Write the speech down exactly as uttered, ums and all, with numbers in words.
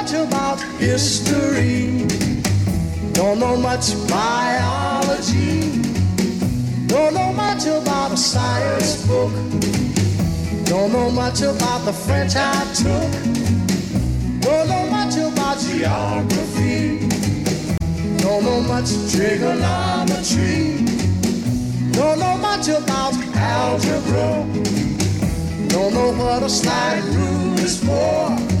much about history. Don't know much biology. Don't know much about a science book. Don't know much about the French I took. Don't know much about geography. Don't know much trigonometry. Don't know much about algebra. Don't know what a slide rule is for.